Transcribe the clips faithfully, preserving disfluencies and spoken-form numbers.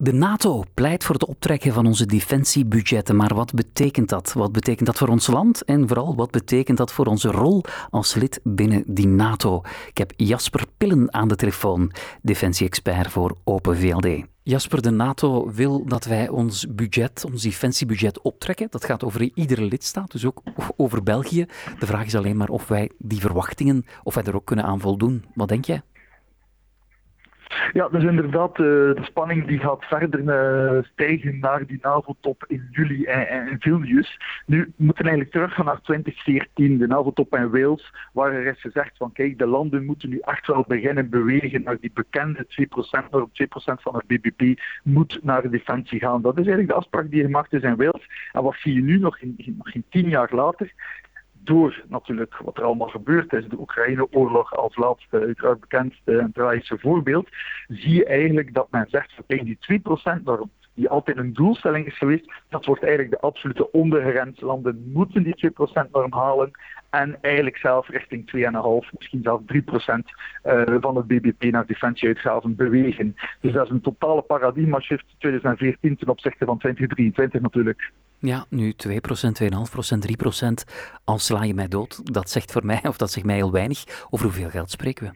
De NATO pleit voor het optrekken van onze defensiebudgetten, maar wat betekent dat? Wat betekent dat voor ons land en vooral wat betekent dat voor onze rol als lid binnen die NATO? Ik heb Jasper Pillen aan de telefoon, defensie-expert voor Open V L D. Jasper, de NATO wil dat wij ons budget, ons defensiebudget optrekken. Dat gaat over iedere lidstaat, dus ook over België. De vraag is alleen maar of wij die verwachtingen, of wij er ook kunnen aan voldoen. Wat denk jij? Ja, dus inderdaad, uh, de spanning die gaat verder uh, stijgen naar die NAVO-top in juli in, in Vilnius. Nu we moeten eigenlijk teruggaan naar twintig veertien, de NAVO-top in Wales, waar er is gezegd van kijk, de landen moeten nu echt wel beginnen bewegen naar die bekende twee procent, waarop twee procent van het B B P moet naar de defensie gaan. Dat is eigenlijk de afspraak die gemaakt is in Wales. En wat zie je nu, nog geen, nog geen tien jaar later? Door natuurlijk wat er allemaal gebeurd is, de Oekraïne-oorlog als laatste, uiteraard bekendste en tragische voorbeeld, zie je eigenlijk dat men zegt van die twee procent norm, die altijd een doelstelling is geweest, dat wordt eigenlijk de absolute ondergrens. Landen moeten die twee procent norm halen en eigenlijk zelf richting twee komma vijf, misschien zelfs drie procent uh, van het B B P naar defensieuitgaven bewegen. Dus dat is een totale paradigma-shift twintig veertien ten opzichte van twintig drieëntwintig natuurlijk. Ja, nu twee procent, twee komma vijf procent, drie procent, al sla je mij dood. Dat zegt voor mij, of dat zegt mij heel weinig. Over hoeveel geld spreken we?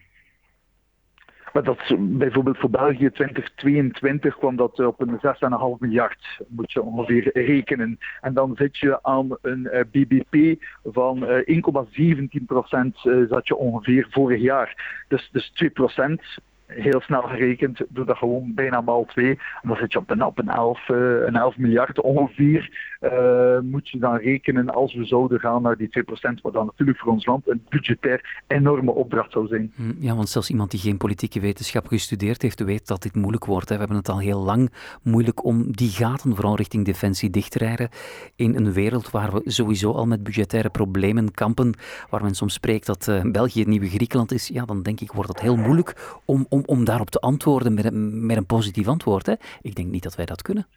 Maar dat is, bijvoorbeeld voor België twintig tweeëntwintig kwam dat op een zes komma vijf miljard, moet je ongeveer rekenen. En dan zit je aan een uh, B B P van uh, één komma zeventien procent uh, zat je ongeveer vorig jaar. Dus, dus twee procent. Heel snel gerekend, doe dat gewoon bijna maal twee. En dan zit je op een, op een, elf, uh, een elf miljard ongeveer. Uh, moet je dan rekenen als we zouden gaan naar die twee procent, wat dan natuurlijk voor ons land een budgetair enorme opdracht zou zijn. Ja, want zelfs iemand die geen politieke wetenschap gestudeerd heeft, weet dat dit moeilijk wordt. Hè. We hebben het al heel lang moeilijk om die gaten, vooral richting defensie, dicht te rijden. In een wereld waar we sowieso al met budgettaire problemen kampen, waar men soms spreekt dat uh, België het nieuwe Griekenland is, ja, dan denk ik wordt het heel moeilijk om, om, om daarop te antwoorden met een, met een positief antwoord. Hè. Ik denk niet dat wij dat kunnen.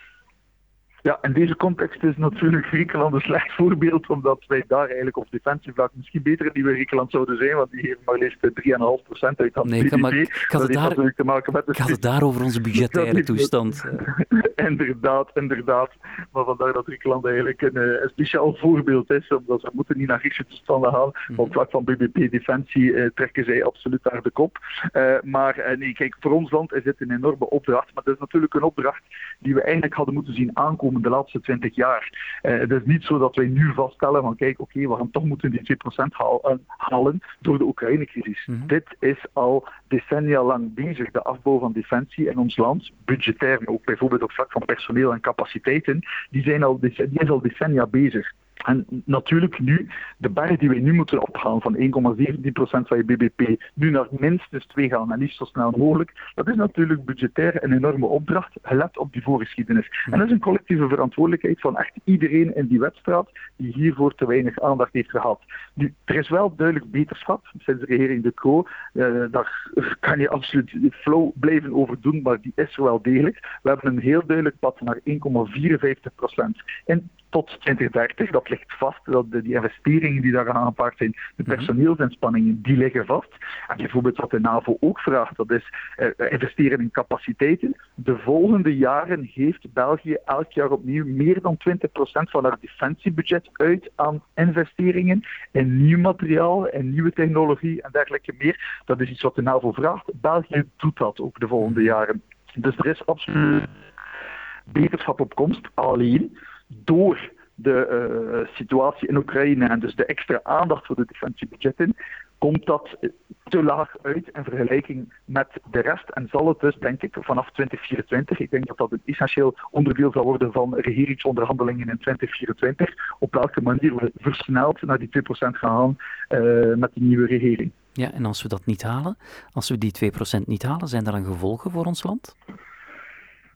Ja, in deze context is natuurlijk Griekenland een slecht voorbeeld, omdat wij daar eigenlijk op defensievlak misschien beter in nieuwe Griekenland zouden zijn, want die geven maar liefst drie komma vijf procent uit aan nee, het B B P. Maar ik had het, daar, te maken met ik had het daar over onze budgettaire toestand. inderdaad, inderdaad. Maar vandaar dat Griekenland eigenlijk een, een speciaal voorbeeld is, omdat we moeten niet naar Griekse toestanden gaan. Mm-hmm. Op vlak van B B P-defensie uh, trekken zij absoluut naar de kop. Uh, maar uh, nee, kijk, voor ons land is dit een enorme opdracht, maar dat is natuurlijk een opdracht die we eigenlijk hadden moeten zien aankomen de laatste twintig jaar. Uh, het is niet zo dat wij nu vaststellen van kijk, oké, okay, we gaan toch moeten die twee procent haal, halen door de Oekraïne-crisis. Mm-hmm. Dit is al decennia lang bezig, de afbouw van defensie in ons land, budgetair, maar ook bijvoorbeeld op vlak van personeel en capaciteiten, die, zijn al, die is al decennia bezig. En natuurlijk nu, de berg die wij nu moeten ophalen van één komma zeventien procent van je B B P, nu naar minstens twee gaan en liefst zo snel mogelijk, dat is natuurlijk budgetair een enorme opdracht, gelet op die voorgeschiedenis. En dat is een collectieve verantwoordelijkheid van echt iedereen in die wedstrijd die hiervoor te weinig aandacht heeft gehad. Nu, er is wel duidelijk beterschap sinds de regering De Croo. Uh, daar kan je absoluut flow blijven over doen, maar die is er wel degelijk. We hebben een heel duidelijk pad naar één komma vierenvijftig procent. En tot twintig dertig, dat ligt vast, dat de, die investeringen die daar aan gepaard zijn, de personeelsinspanningen, die liggen vast. En bijvoorbeeld wat de NAVO ook vraagt, dat is uh, investeren in capaciteiten. De volgende jaren geeft België elk jaar opnieuw meer dan twintig procent van haar defensiebudget uit aan investeringen in nieuw materiaal, in nieuwe technologie en dergelijke meer. Dat is iets wat de NAVO vraagt. België doet dat ook de volgende jaren. Dus er is absoluut beterschap op komst, alleen door de uh, situatie in Oekraïne en dus de extra aandacht voor de defensiebudgetten, komt dat te laag uit in vergelijking met de rest en zal het dus, denk ik, vanaf twintig vierentwintig, ik denk dat dat een essentieel onderdeel zal worden van regeringsonderhandelingen in twintig vierentwintig, op welke manier we versneld naar die twee procent gaan uh, met die nieuwe regering. Ja, en als we dat niet halen, als we die twee procent niet halen, zijn er dan gevolgen voor ons land?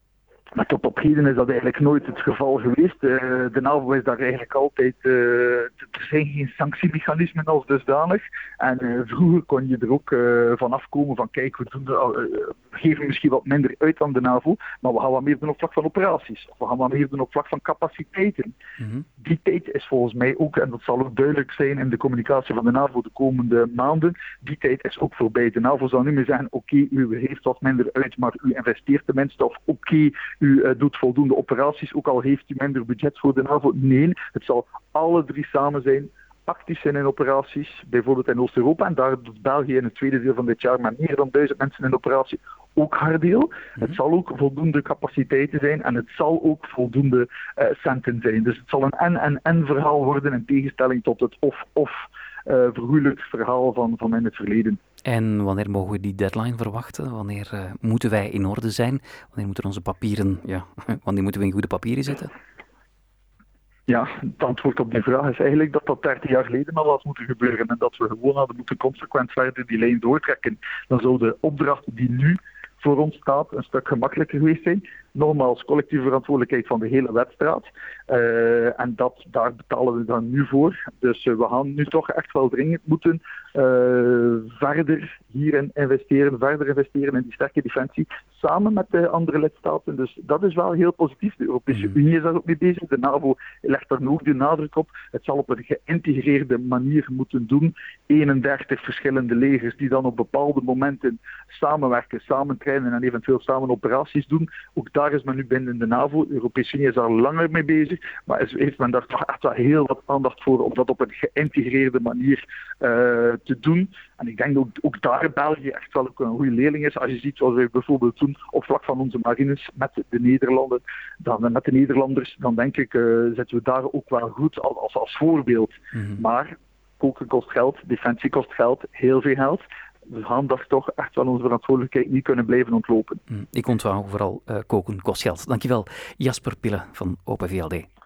Maar tot op heden is dat eigenlijk nooit het geval geweest. Uh, de NAVO is daar eigenlijk altijd... Uh, er zijn geen sanctiemechanismen als dusdanig. En uh, vroeger kon je er ook uh, van afkomen van kijk, we, doen de, uh, we geven misschien wat minder uit aan de NAVO, maar we gaan wat meer doen op vlak van operaties. Of we gaan wat meer doen op vlak van capaciteiten. Mm-hmm. Die tijd is volgens mij ook, en dat zal ook duidelijk zijn in de communicatie van de NAVO de komende maanden, die tijd is ook voorbij. De NAVO zal niet meer zeggen, oké, okay, u geeft wat minder uit, maar u investeert tenminste, of oké, okay, u uh, doet voldoende operaties, ook al heeft u minder budget voor de NAVO. Nee, het zal alle drie samen zijn, actief zijn in operaties, bijvoorbeeld in Oost-Europa, en daar doet België in het tweede deel van dit jaar met meer dan duizend mensen in operatie ook haar deel. Mm-hmm. Het zal ook voldoende capaciteiten zijn en het zal ook voldoende uh, centen zijn. Dus het zal een en-en-en verhaal worden in tegenstelling tot het of-of uh, vergoeilijk verhaal van, van in het verleden. En wanneer mogen we die deadline verwachten? Wanneer uh, moeten wij in orde zijn? Wanneer moeten onze papieren, ja, wanneer moeten we in goede papieren zitten? Ja, het antwoord op die vraag is eigenlijk dat dat dertig jaar geleden al had moeten gebeuren en dat we gewoon hadden moeten consequent verder die lijn doortrekken. Dan zou de opdracht die nu voor ons staat een stuk gemakkelijker geweest zijn. Nogmaals, collectieve verantwoordelijkheid van de hele wedstrijd. Uh, en dat, daar betalen we dan nu voor. Dus uh, we gaan nu toch echt wel dringend moeten uh, verder hierin investeren, verder investeren in die sterke defensie, samen met de andere lidstaten. Dus dat is wel heel positief. De Europese mm. Unie is daar ook mee bezig. De NAVO legt daar ook de nadruk op. Het zal op een geïntegreerde manier moeten doen. eenendertig verschillende legers die dan op bepaalde momenten samenwerken, samen trainen en eventueel samen operaties doen. Ook daar is men nu binnen de NAVO. De Europese Unie is daar langer mee bezig. Maar is, heeft men daar toch echt wel heel wat aandacht voor om dat op een geïntegreerde manier uh, te doen. En ik denk dat ook, ook daar België echt wel een goede leerling is. Als je ziet wat we bijvoorbeeld doen op vlak van onze marines met de Nederlanden, dan, met de Nederlanders, dan denk ik uh, zetten we daar ook wel goed als, als, als voorbeeld. Mm-hmm. Maar koken kost geld, defensie kost geld, heel veel geld. We gaan daar toch echt wel onze verantwoordelijkheid niet kunnen blijven ontlopen. Ik onthoud vooral uh, koken kost geld. Dankjewel, Jasper Pille van Open V L D.